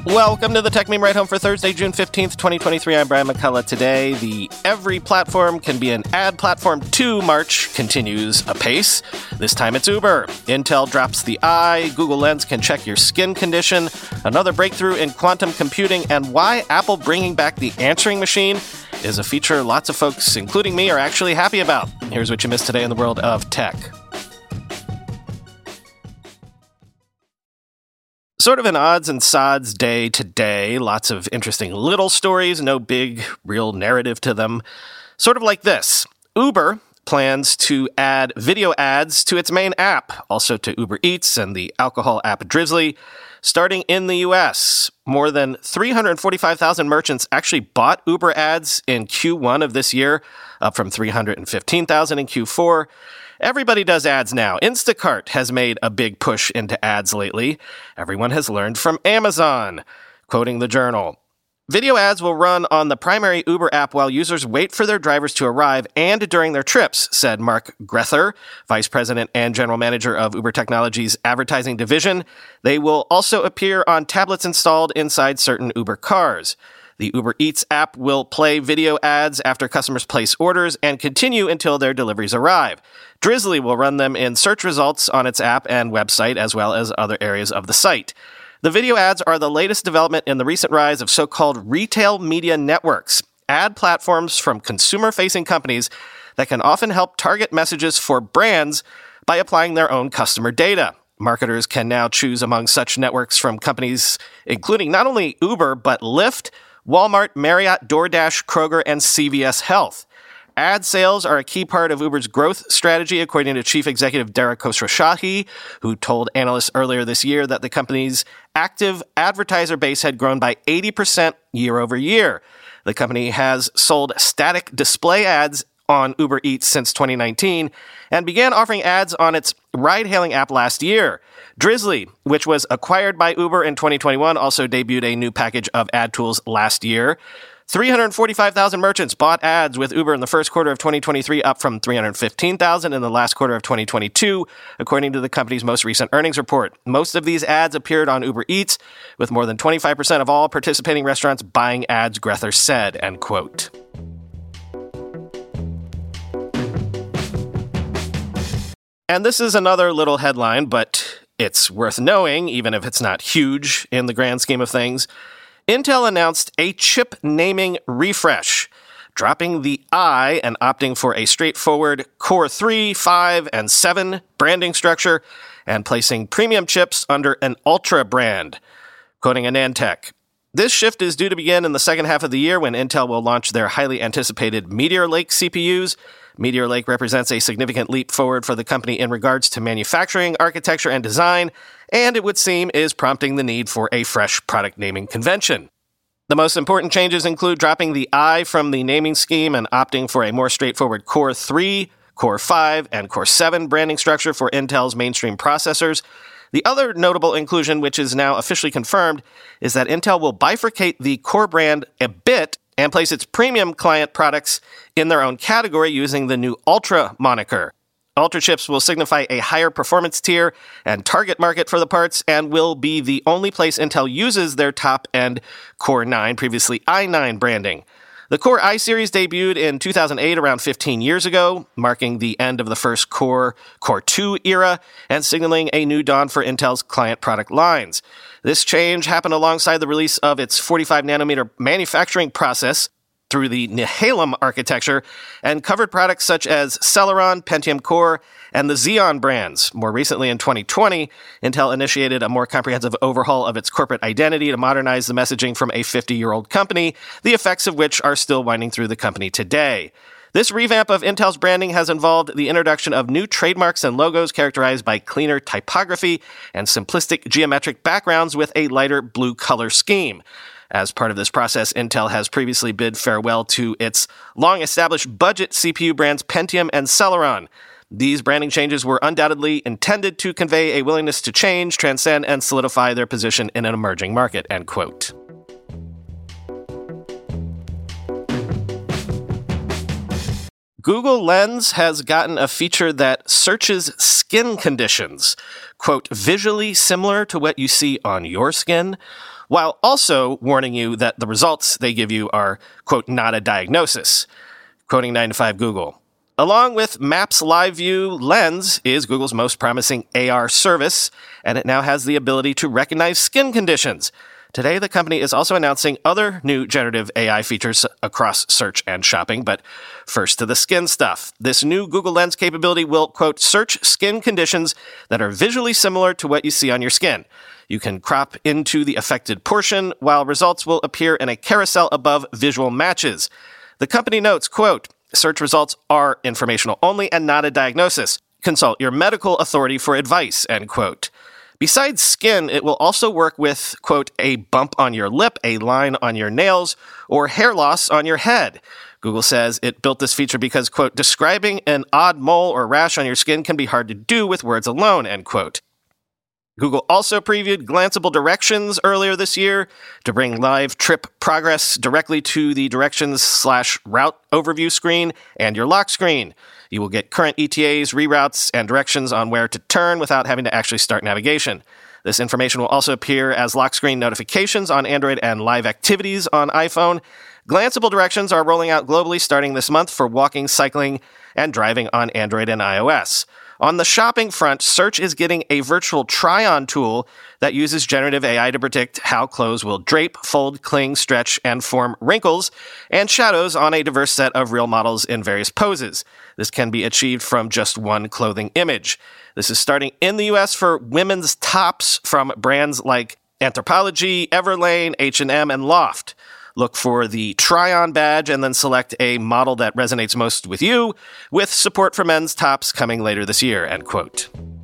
Welcome to the Tech Meme Ride Home for Thursday, June 15th, 2023. I'm Brian McCullough. Today, the every platform can be an ad platform too march continues apace. This time it's Uber. Intel drops the eye. Google Lens can check your skin condition. Another breakthrough in quantum computing, and why Apple bringing back the answering machine is a feature lots of folks, including me, are actually happy about. Here's what you missed today in the world of tech. Sort of an odds and sods day today. Lots of interesting little stories, no big, real narrative to them. Sort of like this. Uber plans to add video ads to its main app, also to Uber Eats and the alcohol app Drizzly, starting in the US. More than 345,000 merchants actually bought Uber ads in Q1 of this year, up from 315,000 in Q4. Everybody does ads now. Instacart has made a big push into ads lately. Everyone has learned from Amazon. Quoting the Journal, video ads will run on the primary Uber app while users wait for their drivers to arrive and during their trips, said Mark Grether, Vice President and General Manager of Uber Technologies' advertising division. They will also appear on tablets installed inside certain Uber cars. The Uber Eats app will play video ads after customers place orders and continue until their deliveries arrive. Drizzly will run them in search results on its app and website, as well as other areas of the site. The video ads are the latest development in the recent rise of so-called retail media networks, ad platforms from consumer-facing companies that can often help target messages for brands by applying their own customer data. Marketers can now choose among such networks from companies including not only Uber, but Lyft, Walmart, Marriott, DoorDash, Kroger, and CVS Health. Ad sales are a key part of Uber's growth strategy, according to Chief Executive Dara Khosrowshahi, who told analysts earlier this year that the company's active advertiser base had grown by 80% year over year. The company has sold static display ads on Uber Eats since 2019 and began offering ads on its ride-hailing app last year. Drizzly, which was acquired by Uber in 2021, also debuted a new package of ad tools last year. 345,000 merchants bought ads with Uber in the first quarter of 2023, up from 315,000 in the last quarter of 2022, according to the company's most recent earnings report. Most of these ads appeared on Uber Eats, with more than 25% of all participating restaurants buying ads, Grether said, end quote. And this is another little headline, but it's worth knowing, even if it's not huge in the grand scheme of things. Intel announced a chip naming refresh, dropping the I and opting for a straightforward Core 3, 5, and 7 branding structure, and placing premium chips under an Ultra brand. Quoting AnandTech, this shift is due to begin in the second half of the year when Intel will launch their highly anticipated Meteor Lake CPUs. Meteor Lake represents a significant leap forward for the company in regards to manufacturing, architecture, and design, and it would seem is prompting the need for a fresh product naming convention. The most important changes include dropping the I from the naming scheme and opting for a more straightforward Core 3, Core 5, and Core 7 branding structure for Intel's mainstream processors. The other notable inclusion, which is now officially confirmed, is that Intel will bifurcate the Core brand a bit and place its premium client products in their own category using the new Ultra moniker. Ultra chips will signify a higher performance tier and target market for the parts and will be the only place Intel uses their top-end Core 9, previously i9 branding. The Core i series debuted in 2008, around 15 years ago, marking the end of the first Core 2 era and signaling a new dawn for Intel's client product lines. This change happened alongside the release of its 45-nanometer manufacturing process through the Nehalem architecture and covered products such as Celeron, Pentium Core, and the Xeon brands. More recently, in 2020, Intel initiated a more comprehensive overhaul of its corporate identity to modernize the messaging from a 50-year-old company, the effects of which are still winding through the company today. This revamp of Intel's branding has involved the introduction of new trademarks and logos characterized by cleaner typography and simplistic geometric backgrounds with a lighter blue color scheme. As part of this process, Intel has previously bid farewell to its long-established budget CPU brands Pentium and Celeron. These branding changes were undoubtedly intended to convey a willingness to change, transcend, and solidify their position in an emerging market, end quote. Google Lens has gotten a feature that searches skin conditions, quote, visually similar to what you see on your skin, while also warning you that the results they give you are, quote, not a diagnosis, quoting 9to5 Google. Along with Maps Live View, Lens is Google's most promising AR service, and it now has the ability to recognize skin conditions. Today, the company is also announcing other new generative AI features across search and shopping, but first to the skin stuff. This new Google Lens capability will, quote, search skin conditions that are visually similar to what you see on your skin. You can crop into the affected portion, while results will appear in a carousel above visual matches. The company notes, quote, search results are informational only and not a diagnosis. Consult your medical authority for advice, end quote. Besides skin, it will also work with, quote, a bump on your lip, a line on your nails, or hair loss on your head. Google says it built this feature because, quote, describing an odd mole or rash on your skin can be hard to do with words alone, end quote. Google also previewed glanceable directions earlier this year to bring live trip progress directly to the directions/route overview screen and your lock screen. You will get current ETAs, reroutes, and directions on where to turn without having to actually start navigation. This information will also appear as lock screen notifications on Android and live activities on iPhone. Glanceable directions are rolling out globally starting this month for walking, cycling, and driving on Android and iOS. On the shopping front, Search is getting a virtual try-on tool that uses generative AI to predict how clothes will drape, fold, cling, stretch, and form wrinkles and shadows on a diverse set of real models in various poses. This can be achieved from just one clothing image. This is starting in the US for women's tops from brands like Anthropologie, Everlane, H&M, and Loft. Look for the try-on badge and then select a model that resonates most with you, with support for men's tops coming later this year, end quote.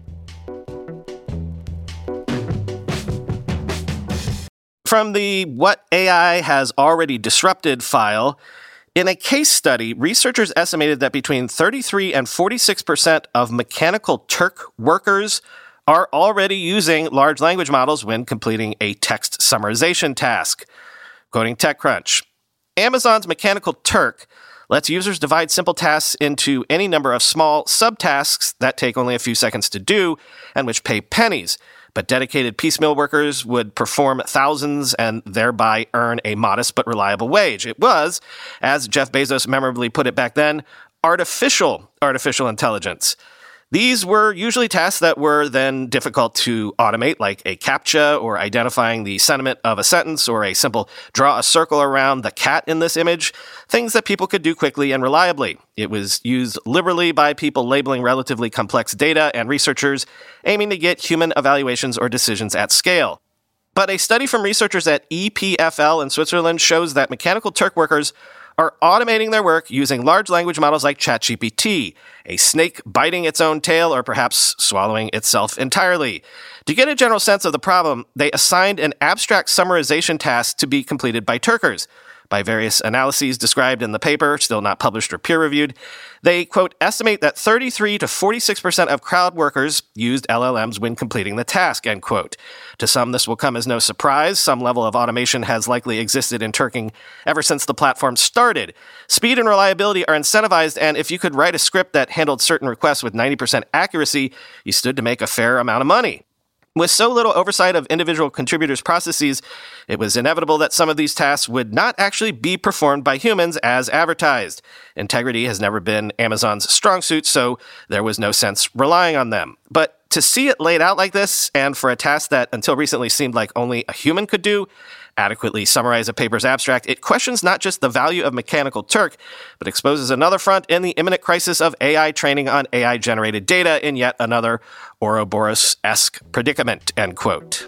From the What AI Has Already Disrupted file, in a case study, researchers estimated that between 33 and 46% of Mechanical Turk workers are already using large language models when completing a text summarization task. Quoting TechCrunch, Amazon's Mechanical Turk lets users divide simple tasks into any number of small subtasks that take only a few seconds to do and which pay pennies, but dedicated piecemeal workers would perform thousands and thereby earn a modest but reliable wage. It was, as Jeff Bezos memorably put it back then, artificial intelligence. These were usually tasks that were then difficult to automate, like a CAPTCHA or identifying the sentiment of a sentence or a simple draw a circle around the cat in this image, things that people could do quickly and reliably. It was used liberally by people labeling relatively complex data and researchers aiming to get human evaluations or decisions at scale. But a study from researchers at EPFL in Switzerland shows that Mechanical Turk workers are automating their work using large language models like ChatGPT, a snake biting its own tail or perhaps swallowing itself entirely. To get a general sense of the problem, they assigned an abstract summarization task to be completed by Turkers. By various analyses described in the paper, still not published or peer-reviewed, they, quote, estimate that 33 to 46% of crowd workers used LLMs when completing the task, end quote. To some, this will come as no surprise. Some level of automation has likely existed in Turking ever since the platform started. Speed and reliability are incentivized, and if you could write a script that handled certain requests with 90% accuracy, you stood to make a fair amount of money. With so little oversight of individual contributors' processes, it was inevitable that some of these tasks would not actually be performed by humans as advertised. Integrity has never been Amazon's strong suit, so there was no sense relying on them. But to see it laid out like this, and for a task that until recently seemed like only a human could do, adequately summarize a paper's abstract, it questions not just the value of Mechanical Turk, but exposes another front in the imminent crisis of AI training on AI-generated data in yet another Ouroboros-esque predicament, end quote.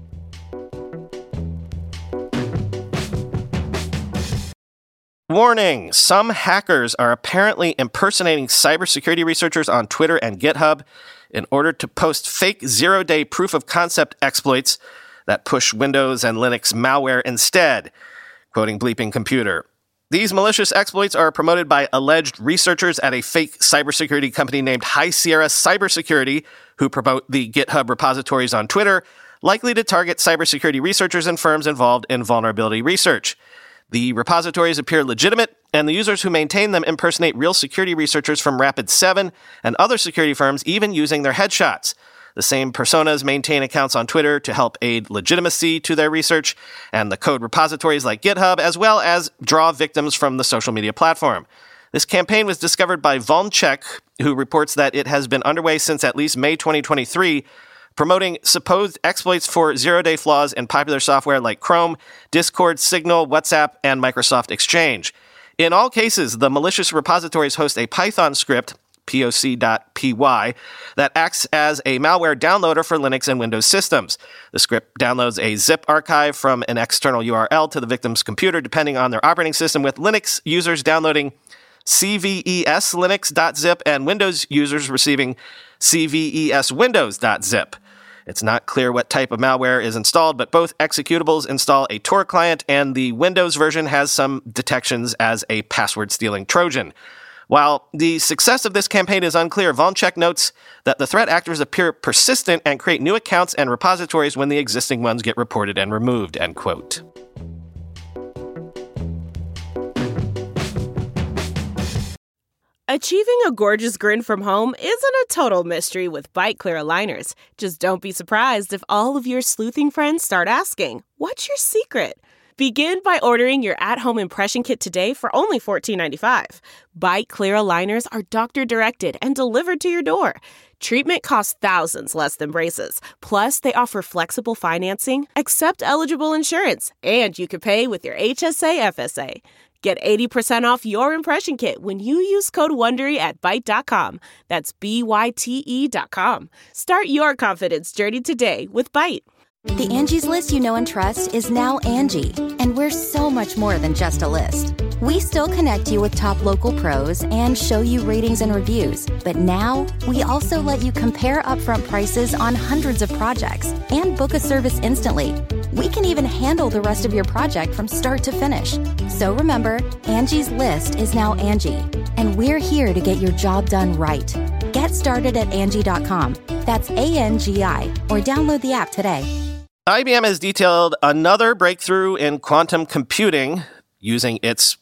Warning! Some hackers are apparently impersonating cybersecurity researchers on Twitter and GitHub in order to post fake zero-day proof-of-concept exploits that push Windows and Linux malware instead, quoting Bleeping Computer. These malicious exploits are promoted by alleged researchers at a fake cybersecurity company named High Sierra Cybersecurity, who promote the GitHub repositories on Twitter, likely to target cybersecurity researchers and firms involved in vulnerability research. The repositories appear legitimate, and the users who maintain them impersonate real security researchers from Rapid7 and other security firms, even using their headshots. The same personas maintain accounts on Twitter to help aid legitimacy to their research, and the code repositories like GitHub, as well as draw victims from the social media platform. This campaign was discovered by Voncheck, who reports that it has been underway since at least May 2023, promoting supposed exploits for zero-day flaws in popular software like Chrome, Discord, Signal, WhatsApp, and Microsoft Exchange. In all cases, the malicious repositories host a Python script, poc.py, that acts as a malware downloader for Linux and Windows systems. The script downloads a zip archive from an external URL to the victim's computer, depending on their operating system, with Linux users downloading cveslinux.zip and Windows users receiving cveswindows.zip. It's not clear what type of malware is installed, but both executables install a Tor client, and the Windows version has some detections as a password-stealing Trojan. While the success of this campaign is unclear, Voncheck notes that the threat actors appear persistent and create new accounts and repositories when the existing ones get reported and removed, end quote. Achieving a gorgeous grin from home isn't a total mystery with Byte Clear aligners. Just don't be surprised if all of your sleuthing friends start asking, "What's your secret?" Begin by ordering your at-home impression kit today for only $14.95. Byte Clear aligners are doctor-directed and delivered to your door. Treatment costs thousands less than braces. Plus, they offer flexible financing, accept eligible insurance, and you can pay with your HSA FSA. Get 80% off your impression kit when you use code WONDERY at Byte.com. That's BYTE.com. Start your confidence journey today with Byte. The Angie's List you know and trust is now Angie, and we're so much more than just a list. We still connect you with top local pros and show you ratings and reviews, but now we also let you compare upfront prices on hundreds of projects and book a service instantly. We can even handle the rest of your project from start to finish. So remember, Angie's List is now Angie, and we're here to get your job done right. Get started at Angie.com. That's ANGI, or download the app today. IBM has detailed another breakthrough in quantum computing using its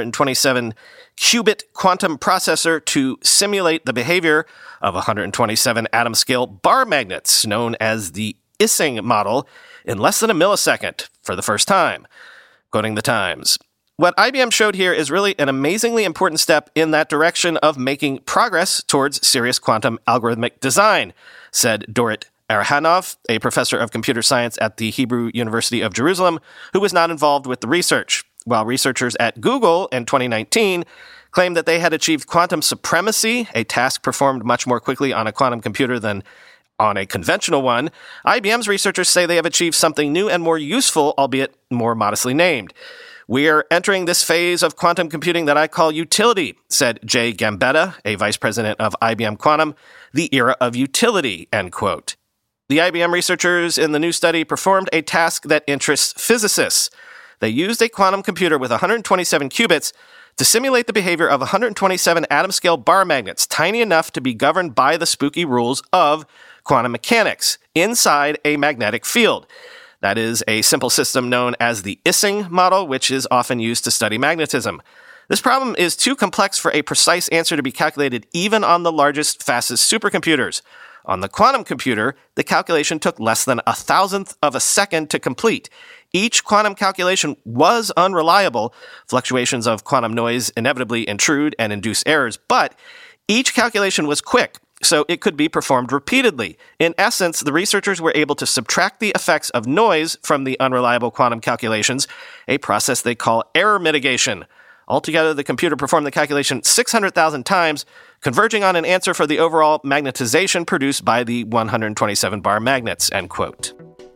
127-qubit quantum processor to simulate the behavior of 127 atom-scale bar magnets, known as the Ising model, in less than a millisecond for the first time. Quoting the Times, "What IBM showed here is really an amazingly important step in that direction of making progress towards serious quantum algorithmic design," said Dorit Arahanov, a professor of computer science at the Hebrew University of Jerusalem, who was not involved with the research, while researchers at Google in 2019 claimed that they had achieved quantum supremacy, a task performed much more quickly on a quantum computer than on a conventional one. IBM's researchers say they have achieved something new and more useful, albeit more modestly named. "We are entering this phase of quantum computing that I call utility," said Jay Gambetta, a vice president of IBM Quantum, "the era of utility," end quote. The IBM researchers in the new study performed a task that interests physicists. They used a quantum computer with 127 qubits to simulate the behavior of 127 atom-scale bar magnets, tiny enough to be governed by the spooky rules of quantum mechanics, inside a magnetic field. That is a simple system known as the Ising model, which is often used to study magnetism. This problem is too complex for a precise answer to be calculated even on the largest, fastest supercomputers. On the quantum computer, the calculation took less than 1,000th of a second to complete. Each quantum calculation was unreliable. Fluctuations of quantum noise inevitably intrude and induce errors, but each calculation was quick, so it could be performed repeatedly. In essence, the researchers were able to subtract the effects of noise from the unreliable quantum calculations, a process they call error mitigation. Altogether, the computer performed the calculation 600,000 times, converging on an answer for the overall magnetization produced by the 127 bar magnets, end quote.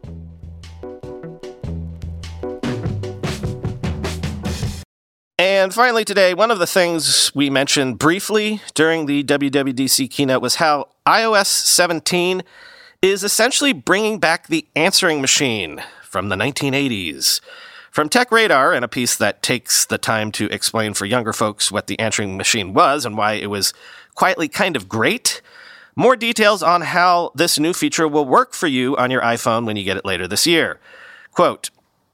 And finally today, one of the things we mentioned briefly during the WWDC keynote was how iOS 17 is essentially bringing back the answering machine from the 1980s. From TechRadar, in a piece that takes the time to explain for younger folks what the answering machine was and why it was quietly kind of great, more details on how this new feature will work for you on your iPhone when you get it later this year. Quote,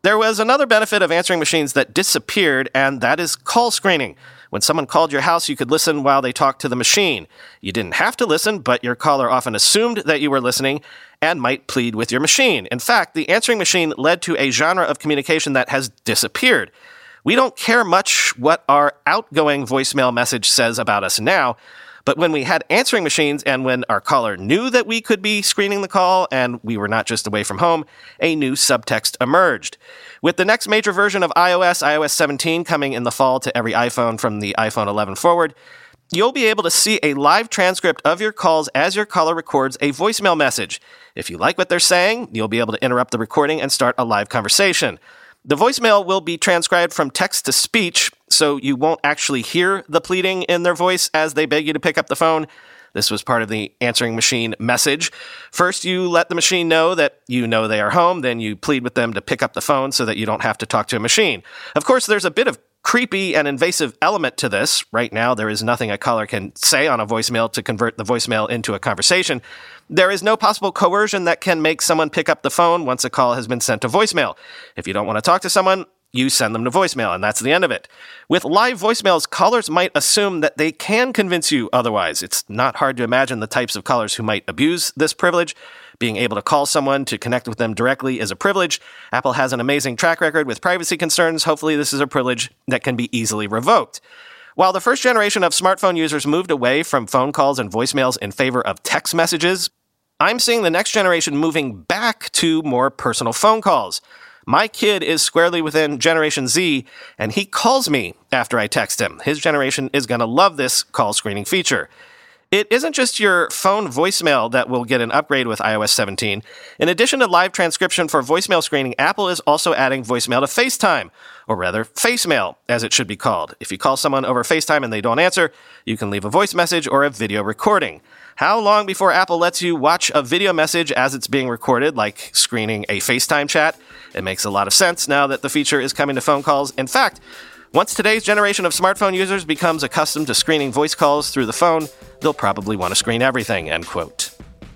There was another benefit of answering machines that disappeared, and that is call screening. When someone called your house, you could listen while they talked to the machine. You didn't have to listen, but your caller often assumed that you were listening and might plead with your machine. In fact, the answering machine led to a genre of communication that has disappeared. We don't care much what our outgoing voicemail message says about us now, but when we had answering machines and when our caller knew that we could be screening the call and we were not just away from home, a new subtext emerged. With the next major version of iOS 17, coming in the fall to every iPhone from the iPhone 11 forward, you'll be able to see a live transcript of your calls as your caller records a voicemail message. If you like what they're saying, you'll be able to interrupt the recording and start a live conversation. The voicemail will be transcribed from text to speech, so you won't actually hear the pleading in their voice as they beg you to pick up the phone. This was part of the answering machine message. First, you let the machine know that you know they are home, then you plead with them to pick up the phone so that you don't have to talk to a machine. Of course, there's a bit of creepy and invasive element to this. Right now, there is nothing a caller can say on a voicemail to convert the voicemail into a conversation. There is no possible coercion that can make someone pick up the phone once a call has been sent to voicemail. If you don't want to talk to someone, you send them to voicemail, and that's the end of it. With live voicemails, callers might assume that they can convince you otherwise. It's not hard to imagine the types of callers who might abuse this privilege. Being able to call someone to connect with them directly is a privilege. Apple has an amazing track record with privacy concerns. Hopefully, this is a privilege that can be easily revoked. While the first generation of smartphone users moved away from phone calls and voicemails in favor of text messages, I'm seeing the next generation moving back to more personal phone calls. My kid is squarely within Generation Z, and he calls me after I text him. His generation is going to love this call screening feature. It isn't just your phone voicemail that will get an upgrade with iOS 17. In addition to live transcription for voicemail screening, Apple is also adding voicemail to FaceTime, or rather, FaceMail, as it should be called. If you call someone over FaceTime and they don't answer, you can leave a voice message or a video recording. How long before Apple lets you watch a video message as it's being recorded, like screening a FaceTime chat? It makes a lot of sense now that the feature is coming to phone calls. In fact, once today's generation of smartphone users becomes accustomed to screening voice calls through the phone, they'll probably want to screen everything, end quote.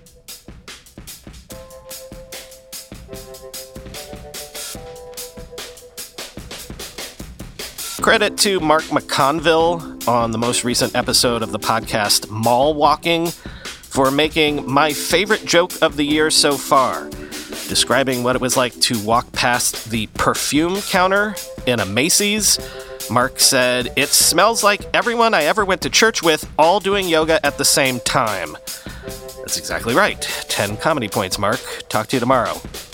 Credit to Mark McConville on the most recent episode of the podcast Mall Walking for making my favorite joke of the year so far, describing what it was like to walk past the perfume counter in a Macy's. Mark said, "It smells like everyone I ever went to church with all doing yoga at the same time." That's exactly right. 10 comedy points, Mark. Talk to you tomorrow.